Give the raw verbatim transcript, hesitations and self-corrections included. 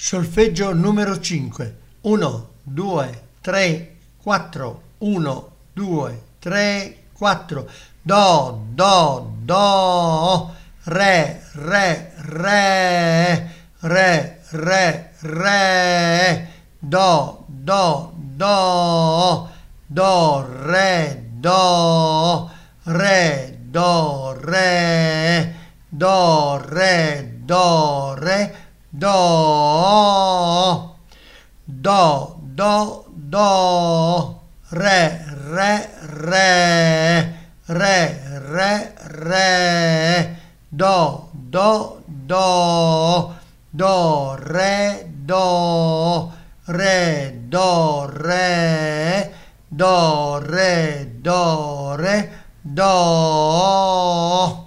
Solfeggio numero cinque. uno, due, tre, quattro. uno, due, tre, quattro. Do, do, do. Re, re, re. Re, re, re. Do, do, do. Do, re, do. Re, do, re. Do, re, do, re. Do, do, do, do, re, re, re, re, re, re, do, do, do, do, re, do, re, do, re, do, re, do, re, do.